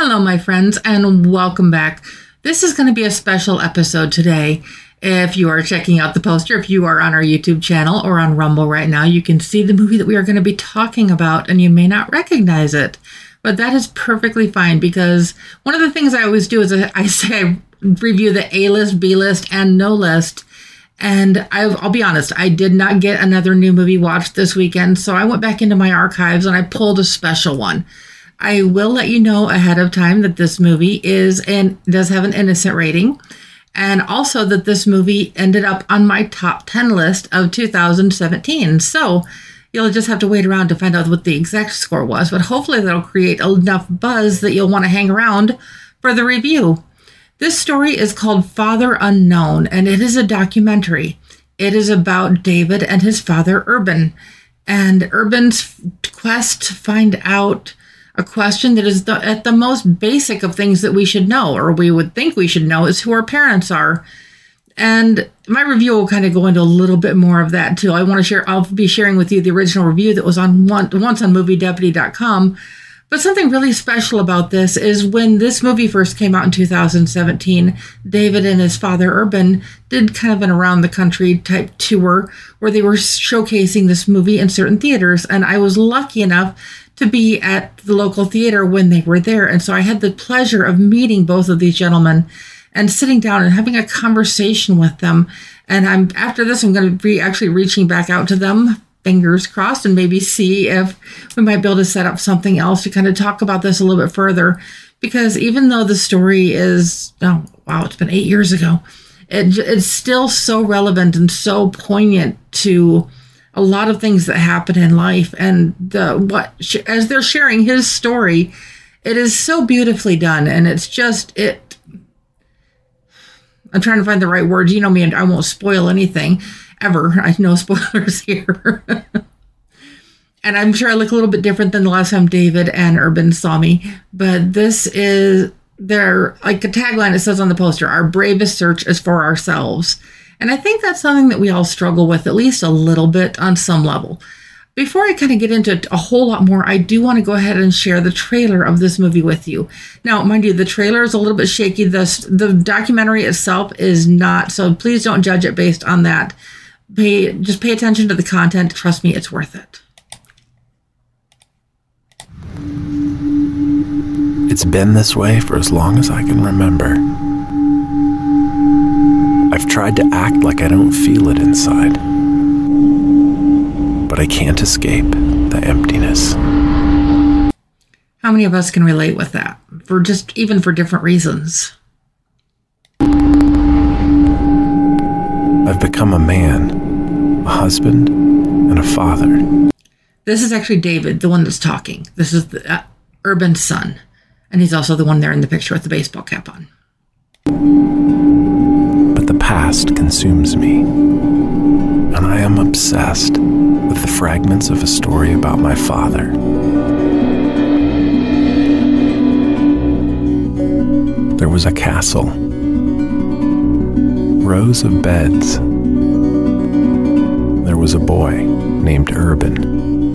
Hello, my friends, and welcome back. This is going to be a special episode today. If you are checking out the poster, if you are on our YouTube channel or on Rumble right now, you can see the movie that we are going to be talking about, and you may not recognize it. But that is perfectly fine, because one of the things I always do is I review the A-list, B-list, and no list. And I'll be honest, I did not get another new movie watched this weekend, so I went back into my archives and I pulled a special one. I will let you know ahead of time that this movie does have an innocent rating, and also that this movie ended up on my top 10 list of 2017. So you'll just have to wait around to find out what the exact score was, but hopefully that'll create enough buzz that you'll want to hang around for the review. This story is called Father Unknown, and it is a documentary. It is about David and his father, Urban, and Urban's quest to find out a question that is at the most basic of things that we should know, or we would think we should know, is who our parents are. And my review will kind of go into a little bit more of that too. I'll be sharing with you the original review that was on once on MovieDeputy.com. But something really special about this is when this movie first came out in 2017, David and his father, Urban, did kind of an around the country type tour where they were showcasing this movie in certain theaters. And I was lucky enough to be at the local theater when they were there. And so I had the pleasure of meeting both of these gentlemen and sitting down and having a conversation with them. And after this, I'm going to be actually reaching back out to them, fingers crossed, and maybe see if we might be able to set up something else to kind of talk about this a little bit further. Because even though the story is, it's been 8 years ago, it's still so relevant and so poignant to a lot of things that happen in life. And as they're sharing his story, it is so beautifully done. And it's just, I'm trying to find the right words. You know me, and I won't spoil anything ever. I know spoilers here. And I'm sure I look a little bit different than the last time David and Urban saw me. But this is like a tagline it says on the poster, our bravest search is for ourselves. And I think that's something that we all struggle with, at least a little bit on some level. Before I kind of get into a whole lot more, I do want to go ahead and share the trailer of this movie with you. Now, mind you, the trailer is a little bit shaky. The documentary itself is not, so please don't judge it based on that. Just pay attention to the content. Trust me, it's worth it. It's been this way for as long as I can remember. I've tried to act like I don't feel it inside, but I can't escape the emptiness. How many of us can relate with that? Even for different reasons. I've become a man, a husband, and a father. This is actually David, the one that's talking. This is the Urban's son. And he's also the one there in the picture with the baseball cap on. But the past consumes me, and I am obsessed with the fragments of a story about my father. There was a castle, rows of beds. There was a boy named Urban.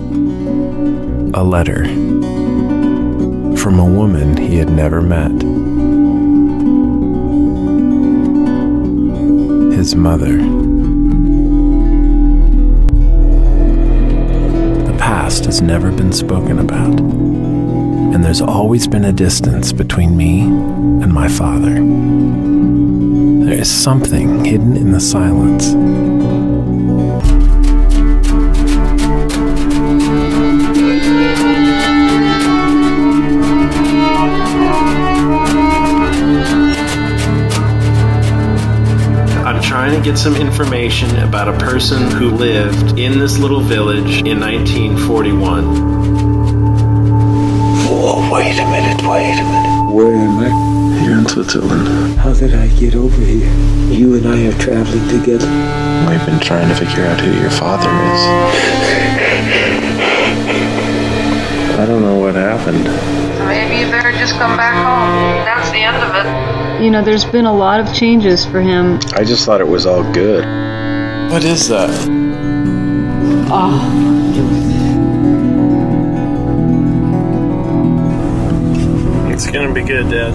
A letter from a woman he had never met. His mother. The past has never been spoken about, and there's always been a distance between me and my father. There is something hidden in the silence. Trying to get some information about a person who lived in this little village in 1941. Whoa, wait a minute. Where am I? Here in Switzerland. How did I get over here? You and I are traveling together. We've been trying to figure out who your father is. I don't know what happened. Maybe you better just come back home. That's the end of it. You know, there's been a lot of changes for him. I just thought it was all good. What is that? It's gonna be good, Dad.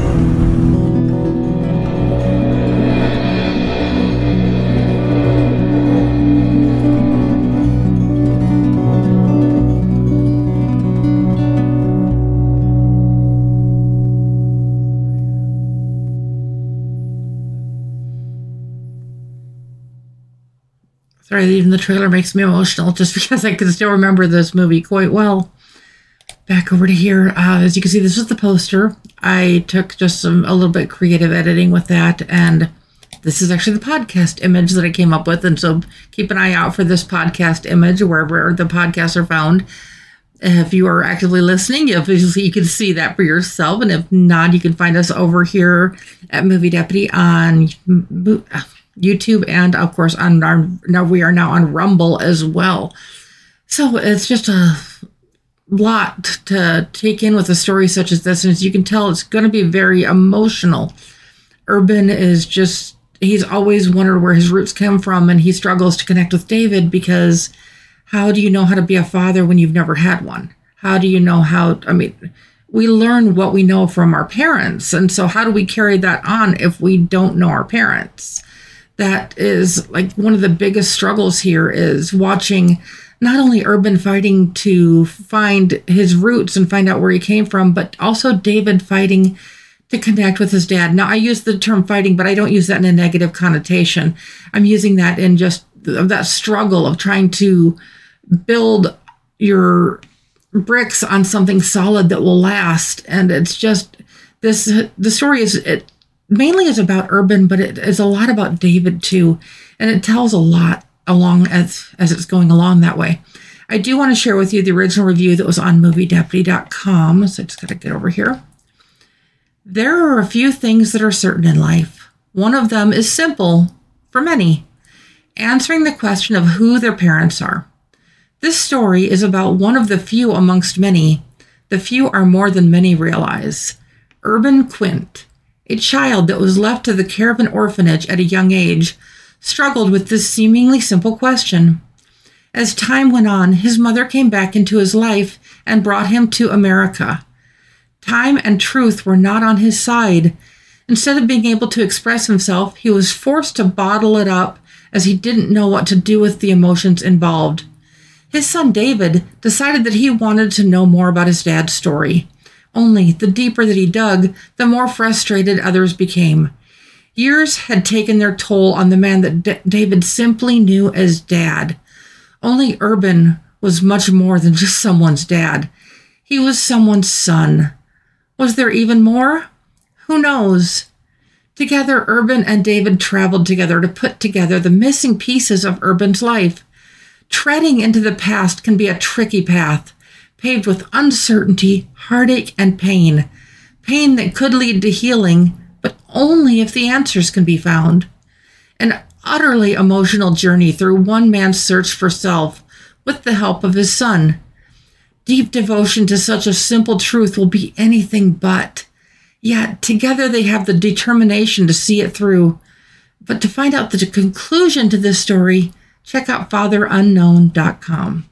Sorry, even the trailer makes me emotional just because I can still remember this movie quite well. Back over to here. As you can see, this is the poster. I took just a little bit creative editing with that, and this is actually the podcast image that I came up with. And so keep an eye out for this podcast image wherever the podcasts are found. If you are actively listening, you can see that for yourself. And if not, you can find us over here at Movie Deputy on YouTube, and of course we are now on Rumble as well. So it's just a lot to take in with a story such as this, and as you can tell, it's going to be very emotional. Urban is just, he's always wondered where his roots come from, and he struggles to connect with David because how do you know how to be a father when you've never had one? How do you know we learn what we know from our parents, and so how do we carry that on if we don't know our parents? That is like one of the biggest struggles here, is watching not only Urban fighting to find his roots and find out where he came from, but also David fighting to connect with his dad. Now, I use the term fighting, but I don't use that in a negative connotation. I'm using that in just that struggle of trying to build your bricks on something solid that will last. And it's just the story mainly is about Urban, but it is a lot about David too. And it tells a lot along as it's going along that way. I do want to share with you the original review that was on moviedeputy.com. So I just got to get over here. There are a few things that are certain in life. One of them is simple for many, answering the question of who their parents are. This story is about one of the few amongst many. The few are more than many realize. Urban Quint, a child that was left to the care of an orphanage at a young age, struggled with this seemingly simple question. As time went on, his mother came back into his life and brought him to America. Time and truth were not on his side. Instead of being able to express himself, he was forced to bottle it up as he didn't know what to do with the emotions involved. His son David decided that he wanted to know more about his dad's story. Only the deeper that he dug, the more frustrated others became. Years had taken their toll on the man that David simply knew as Dad. Only Urban was much more than just someone's dad. He was someone's son. Was there even more? Who knows? Together, Urban and David traveled together to put together the missing pieces of Urban's life. Treading into the past can be a tricky path, paved with uncertainty, heartache, and pain. Pain that could lead to healing, but only if the answers can be found. An utterly emotional journey through one man's search for self, with the help of his son. Deep devotion to such a simple truth will be anything but. Yet, together they have the determination to see it through. But to find out the conclusion to this story, check out FatherUnknown.com.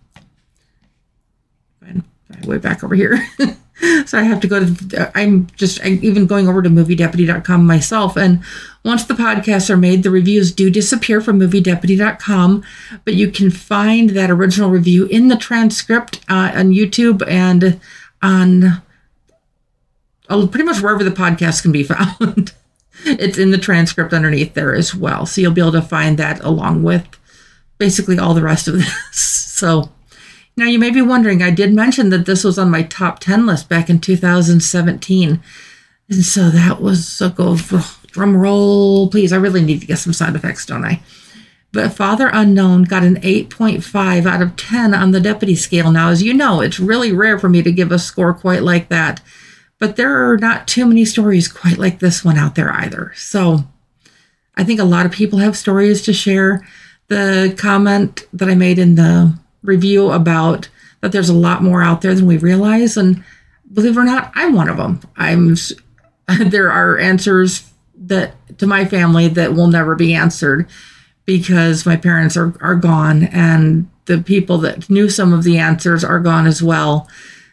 Way back over here. So I have to go to, I'm even going over to moviedeputy.com myself. And once the podcasts are made, the reviews do disappear from moviedeputy.com, but you can find that original review in the transcript on YouTube and on pretty much wherever the podcast can be found. It's in the transcript underneath there as well. So you'll be able to find that along with basically all the rest of this. So now you may be wondering, I did mention that this was on my top 10 list back in 2017. And so that was a go, drum roll, please. I really need to get some sound effects, don't I? But Father Unknown got an 8.5 out of 10 on the Deputy scale. Now, as you know, it's really rare for me to give a score quite like that. But there are not too many stories quite like this one out there either. So I think a lot of people have stories to share. The comment that I made in the review about that there's a lot more out there than we realize, and believe it or not, I'm one of them. There are answers that to my family that will never be answered because my parents are gone, and the people that knew some of the answers are gone as well.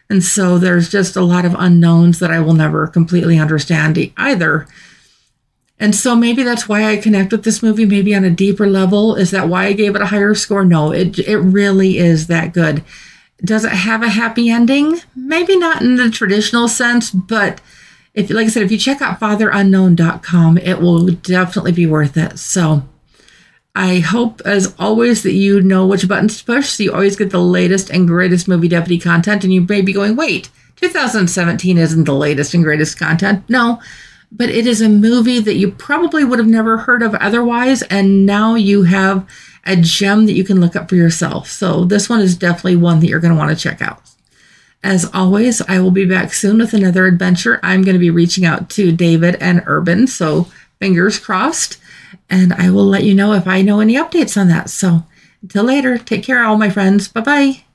And so there's just a lot of unknowns that I will never completely understand either. And so maybe that's why I connect with this movie, maybe on a deeper level. Is that why I gave it a higher score? No, it really is that good. Does it have a happy ending? Maybe not in the traditional sense, but like I said, if you check out FatherUnknown.com, it will definitely be worth it. So I hope, as always, that you know which buttons to push, so you always get the latest and greatest Movie Deputy content. And you may be going, wait, 2017 isn't the latest and greatest content. No, but it is a movie that you probably would have never heard of otherwise, and now you have a gem that you can look up for yourself. So this one is definitely one that you're going to want to check out. As always, I will be back soon with another adventure. I'm going to be reaching out to David and Urban, so fingers crossed, and I will let you know if I know any updates on that. So until later, take care, all my friends. Bye-bye.